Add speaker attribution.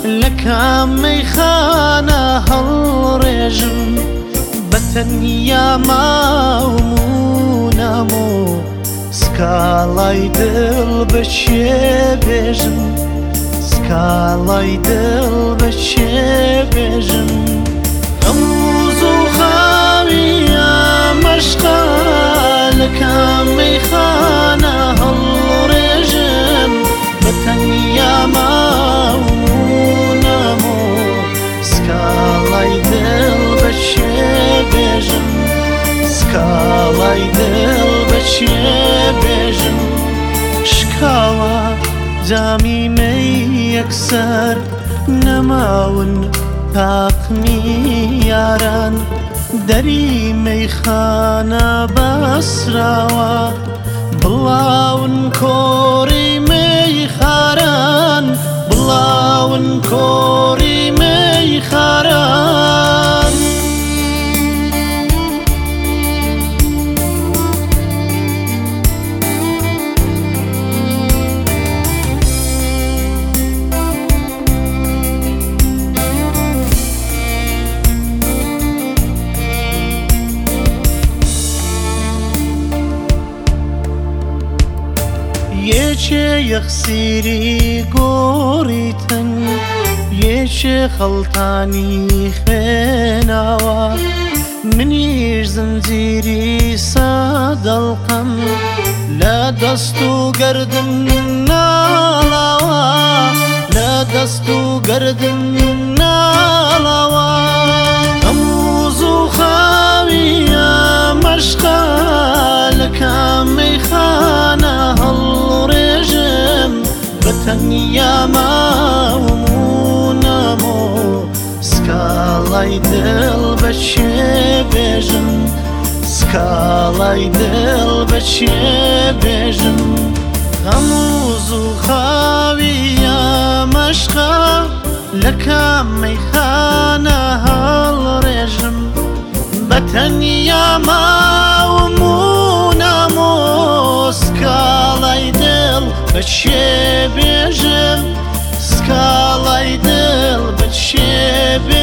Speaker 1: لەکام مەیخانە هەڵڕێژم بەتەنیا ماوم و نامۆ سکاڵای دڵ بەچێ بێژم سکاڵای دڵ بەچێ بێژم ئەموز و خاوی ئەمەشقا لەکام مەیخانە هەڵڕێژم بەتەنیا ماوم و نامۆ سکاڵای دڵ بەچێ بێژم سکاڵای دڵ بەچێ بێژم شکاوە جامی مەی یەکسەر نەماون تاقمی یاران دەری مەیخانە بەسراوە بڵاون کۆڕی مەیخاران بڵاون کۆڕی مەیخاران یەکێ یەخسیری گۆڕی تەن یەکێ خەڵتانی خوێناوە منیش زنجیری سەدەڵقەم لە دەست و گەردن ناڵاوە لە دەست و گەردن ناڵاوە ئەموز و خاوی ئەمەشقا لەکام مەیخانە هەڵڕێژم بەتەنیا ماوم و نامۆ سکاڵای دڵ بەچێ بێژم سکاڵای دڵ بەچێ بێژم ئەموز و خاوی ئەمەشقا لەکام مەیخانە هەڵڕێژم بەتەنیا ماوم و نامۆ سکاڵای دڵ بەچێ بێژم سکاڵای دڵ بەچێ